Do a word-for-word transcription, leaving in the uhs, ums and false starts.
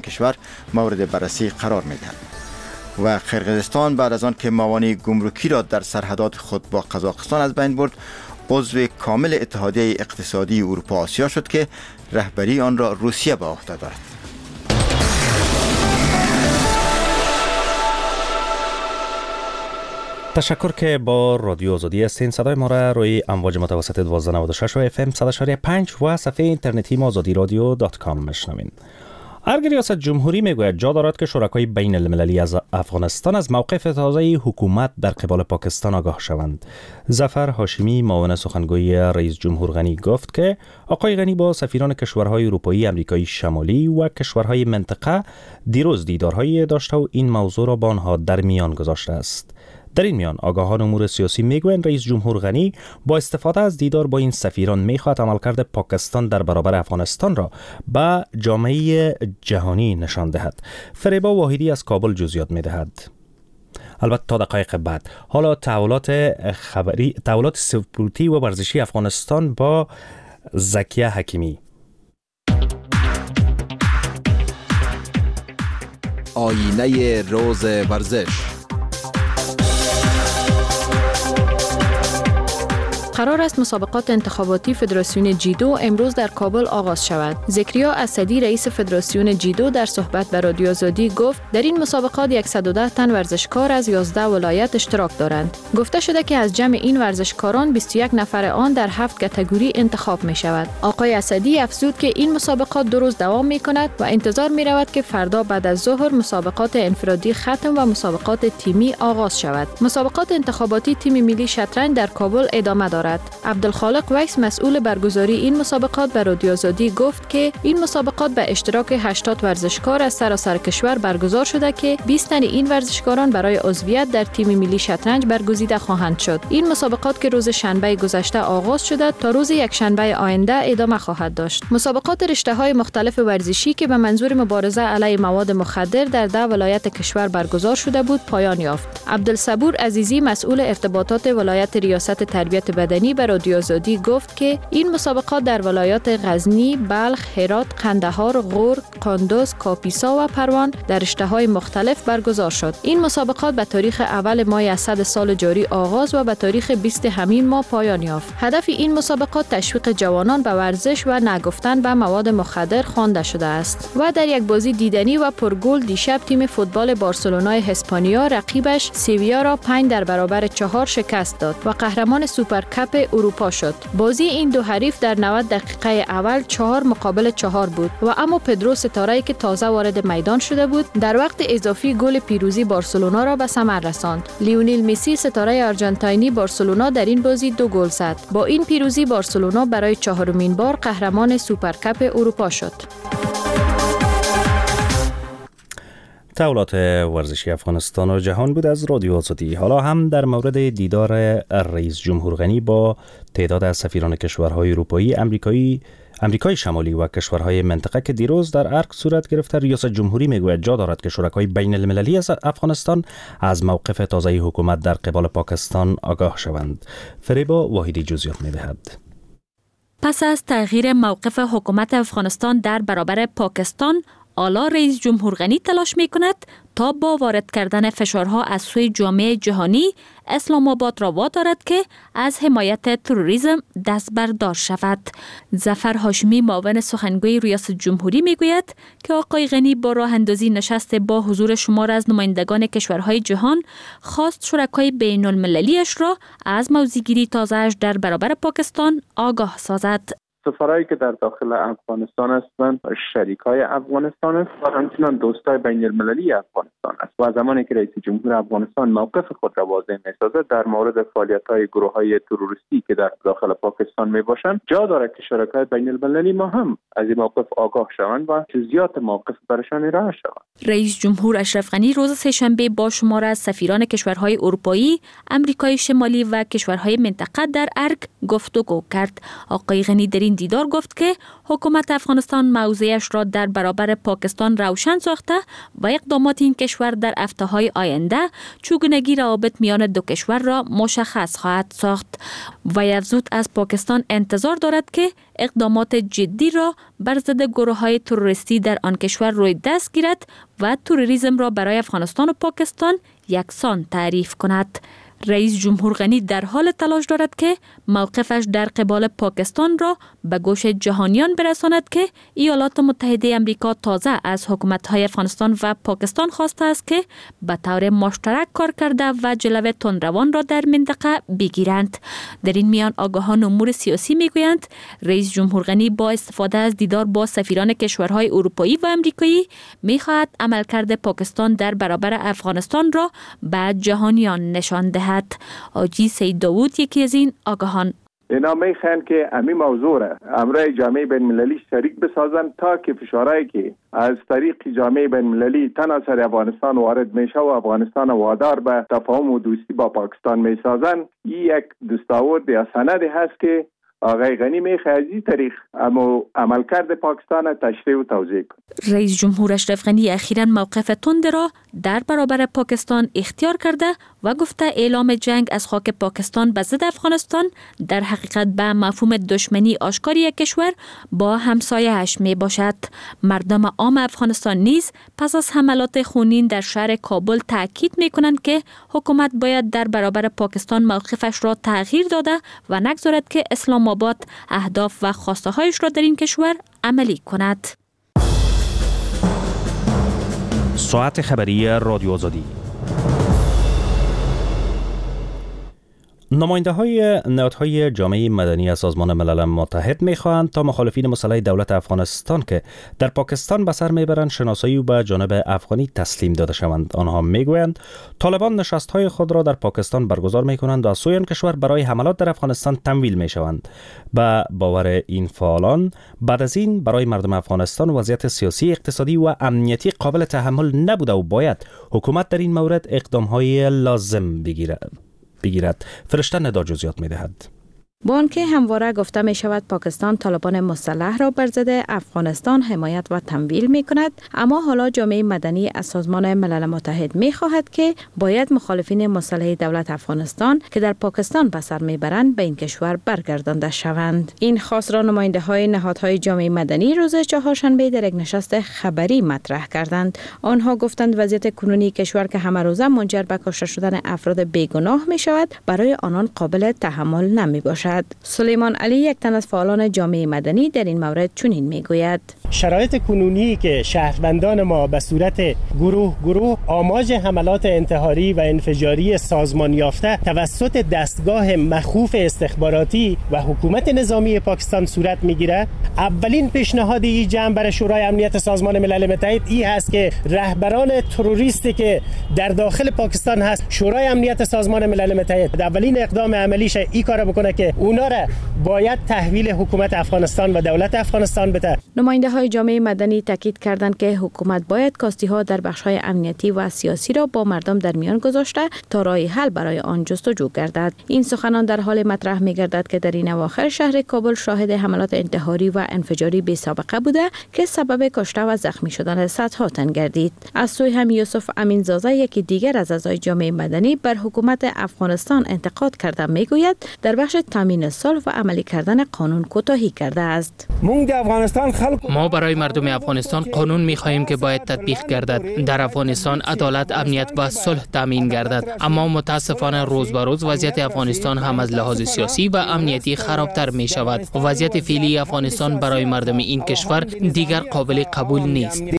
کشور مورد بررسی قرار می‌دهد. و قرقیزستان بعد از آن که موانع گمرکی را در سرحدات خود با قزاقستان از بین برد، عضو کامل اتحادیه اقتصادی اروپا آسیا شد که رهبری آن را روسیه به عهده دارد. تشکر که با رادیو آزادی هستین. صدای ما را روی امواج متوسط دوازده نود و شش و اف ام صد و شش و پنج و صفحه اینترنتی ما آزادی رادیو دات کام میشنوین. ارگ ریاست جمهوری میگوید جا دارد که شرکای بین المللی از افغانستان از موقف تازه حکومت در قبال پاکستان آگاه شوند. ظفر هاشمی معاون سخنگوی رئیس جمهور غنی گفت که آقای غنی با سفیران کشورهای اروپایی، امریکایی شمالی و کشورهای منطقه دیروز دیدارهایی داشته و این موضوع را با آنها در میان گذاشته است. در این میان آگاهان امور سیاسی میگویند رئیس جمهور غنی با استفاده از دیدار با این سفیران میخواهد عملکرد پاکستان در برابر افغانستان را به جامعه جهانی نشان دهد. فریبا واحدی از کابل جزئیات میدهد. البته تا دقایق بعد. حالا تحولات خبری تحولات سپورتی و ورزشی افغانستان با زکیه حکیمی. آینه روز ورزش. قرار است مسابقات انتخاباتی فدراسیون جیدو امروز در کابل آغاز شود. زکریا اسدی رئیس فدراسیون جیدو در صحبت با رادیو آزادی گفت در این مسابقات صد و ده تن ورزشکار از یازده ولایت اشتراک دارند. گفته شده که از جمع این ورزشکاران بیست و یک نفر آن در هفت کاتگوری انتخاب می شود. آقای اسدی افزود که این مسابقات دو روز دوام می کند و انتظار می رود که فردا بعد از ظهر مسابقات انفرادی ختم و مسابقات تیمی آغاز شود. مسابقات انتخاباتی تیم ملی شطرنج در کابل ادامه دارد. عبدالخالق ویس مسئول برگزاری این مسابقات به رادیو آزادی گفت که این مسابقات به اشتراک هشتاد ورزشکار از سراسر کشور برگزار شده که بیست تن این ورزشکاران برای عضویت در تیم ملی شطرنج برگزیده خواهند شد. این مسابقات که روز شنبه گذشته آغاز شده تا روز یکشنبه آینده ادامه خواهد داشت. مسابقات رشته‌های مختلف ورزشی که به منظور مبارزه علیه مواد مخدر در ده ولایت کشور برگزار شده بود پایان یافت. عبدالصبور عزیزی مسئول ارتباطات ولایت ریاست تربیت بدنی به رادیو آزادی گفت که این مسابقات در ولایات غزنی، بلخ، هرات، قندهار، غور، قندوز، کاپیسا و پروان در رشته‌های مختلف برگزار شد. این مسابقات به تاریخ اول ماه اسد سال جاری آغاز و به تاریخ بیست همین ماه پایان یافت. هدف این مسابقات تشویق جوانان به ورزش و نگفتن به مواد مخدر خوانده شده است. و در یک بازی دیدنی و پرگل دیشب تیم فوتبال بارسلونای اسپانیا رقیبش سویا را پنج در برابر چهار شکست داد و قهرمان سوپر کاپ اروپا شد. بازی این دو حریف در نود دقیقه اول چهار مقابل چهار بود و اما پدرو ستاره‌ای که تازه وارد میدان شده بود در وقت اضافی گل پیروزی بارسلونا را به ثمر رساند. لیونل مسی ستاره آرژانتینی بارسلونا در این بازی دو گل زد. با این پیروزی بارسلونا برای چهارمین بار قهرمان سوپر کاپ اروپا شد. تحولات ورزشی افغانستان و جهان بود از رادیو آزادی. حالا هم در مورد دیدار رئیس جمهور غنی با تعداد از سفیران کشورهای اروپایی، امریکایی، امریکای شمالی و کشورهای منطقه که دیروز در ارگ صورت گرفته، ریاست جمهوری میگوید جا دارد که شرکای بین المللی از افغانستان از موقف تازه حکومت در قبال پاکستان آگاه شوند. فریبا واحدی جزئیات میدهد. پس از تغییر موقف حکومت افغانستان در برابر پاکستان، حالا رئیس جمهور غنی تلاش می کند تا با وارد کردن فشارها از سوی جامعه جهانی اسلام آباد را وادارد که از حمایت تروریسم دست بردار شود. ظفر هاشمی معاون سخنگوی ریاست جمهوری می گوید که آقای غنی با راه اندازی نشست با حضور شمار از نمایندگان کشورهای جهان خواست شرکای بین المللیش را از موضع‌گیری تازه‌اش در برابر پاکستان آگاه سازد. سفرهایی که در داخل افغانستان هستند شریکای افغانستان است و همچنین دوستای بین المللی افغانستان است و زمانی که رئیس جمهور افغانستان موقف خود را واضح می‌سازد در مورد فعالیت‌های گروه‌های تروریستی که در داخل پاکستان میباشند، جا دارد که شرکای بین المللی ما هم از این موقف آگاه شوند و جزئیات موقف برشان ارائه شود. رئیس جمهور اشرف غنی روز سه‌شنبه با شمار از سفیران کشورهای اروپایی، آمریکای شمالی و کشورهای منطقه در ارگ گفتگو کرد. آقای غنی در این دیدار گفت که حکومت افغانستان موضعش را در برابر پاکستان روشن ساخته و اقدامات این کشور در هفته‌های آینده چگونگی روابط میان دو کشور را مشخص خواهد ساخت. و افزود از پاکستان انتظار دارد که اقدامات جدی را بر ضد گروه‌های تروریستی در آن کشور روی دست گیرد و تروریسم را برای افغانستان و پاکستان یکسان تعریف کند. رئیس جمهور غنی در حال تلاش دارد که موقفش در قبال پاکستان را به گوش جهانیان برساند که ایالات متحده امریکا تازه از حکومت‌های افغانستان و پاکستان خواسته است که به طور مشترک کار کرده و جلوه تندروان را در منطقه بگیرند. در این میان آگاهان امور سیاسی میگویند رئیس جمهور غنی با استفاده از دیدار با سفیران کشورهای اروپایی و امریکایی می‌خواهد عملکرد پاکستان در برابر افغانستان را به جهانیان نشان دهد. آجی سید داوود یکی از این آگاهان: اینا میخوان که امی موضوع را امرای جامعه بین المللی شریک بسازن تا که فشارهایی که از طریق جامعه بین المللی تنها سر افغانستان وارد میشه و افغانستان وادار به تفاهم و دوستی با پاکستان میسازن، این یک دستاورد یا سندی هست که آقای غنی میخواد از این طریق اما عملکرد پاکستان تشریح و توضیح کنه. رئیس جمهور اشرف غنی اخیراً موقف تند را در برابر پاکستان اختیار کرده و گفته اعلام جنگ از خاک پاکستان به ضد افغانستان در حقیقت به مفهوم دشمنی آشکاری یک کشور با همسایه‌اش می باشد. مردم عام افغانستان نیز پس از حملات خونین در شهر کابل تاکید می کنند که حکومت باید در برابر پاکستان موقفش را تغییر داده و نگذارد که اسلام آباد اهداف و خواسته هایش را در این کشور عملی کند. ساعت خبری رادیو آزادی. نماینده های نهادهای جامعه مدنی از سازمان ملل متحد می‌خواهند تا مخالفین مسلح دولت افغانستان که در پاکستان به سر میبرند شناسایی و به جانب افغانی تسلیم داده شوند. آنها میگویند طالبان نشست‌های خود را در پاکستان برگزار می‌کنند و از سوی آن کشور برای حملات در افغانستان تمویل می‌شوند. به باور این فعالان بعد از این برای مردم افغانستان وضعیت سیاسی، اقتصادی و امنیتی قابل تحمل نبوده و باید حکومت در این مورد اقدام‌های لازم بگیرد. بگیرد. فرشته ندا جزئیات می‌دهد. با آنکه همواره گفته می شود پاکستان طالبان مسلح را بر ضد افغانستان حمایت و تمویل می کند، اما حالا جامعه مدنی از سازمان ملل متحد می خواهد که باید مخالفین مسلح دولت افغانستان که در پاکستان به سر می برند به این کشور برگردانده شوند. این خواست را نماینده های نهادهای جامعه مدنی روز چهارشنبه در یک نشست خبری مطرح کردند. آنها گفتند وضعیت کنونی کشور که همه روزه منجر به کشته شدن افراد بیگناه می شود برای آنان قابل تحمل نمی باشد. سلیمان علی یک تن از فعالان جامعه مدنی در این مورد چنین میگوید: شرایط کنونی که شهروندان ما به صورت گروه گروه آماج حملات انتحاری و انفجاری سازمان یافته توسط دستگاه مخوف استخباراتی و حکومت نظامی پاکستان صورت میگیره، اولین پیشنهاد این جمع برای شورای امنیت سازمان ملل متحد این هست که رهبران تروریستی که در داخل پاکستان هست، شورای امنیت سازمان ملل متحد اولین اقدام عملیش این کار بکنه که اونا را باید تحویل حکومت افغانستان و دولت افغانستان بده. نماینده های جامعه مدنی تاکید کردند که حکومت باید کاستی ها در بخش های امنیتی و سیاسی را با مردم در میان گذاشته تا راه حل برای آن جستجو گردد. این سخنان در حال مطرح می گردد که در این اواخر شهر کابل شاهد حملات انتحاری و انفجاری بی سابقه بوده که سبب کشته و زخمی شدن صدها تن گردید. از سوی هم یوسف امین زاده یکی دیگر از اعضای جامعه مدنی بر حکومت افغانستان انتقاد کرده میگوید در بخش تامین صلح و عملی کردن قانون کوتاهی کرده است. ما برای مردم افغانستان قانون می‌خواهیم که باید تطبیق گردد. در افغانستان عدالت، امنیت و صلح تامین گردد، اما متاسفانه روز به روز وضعیت افغانستان هم از لحاظ سیاسی و امنیتی خرابتر می شود. وضعیت فعلی افغانستان برای مردم این کشور دیگر قابل قبول نیست.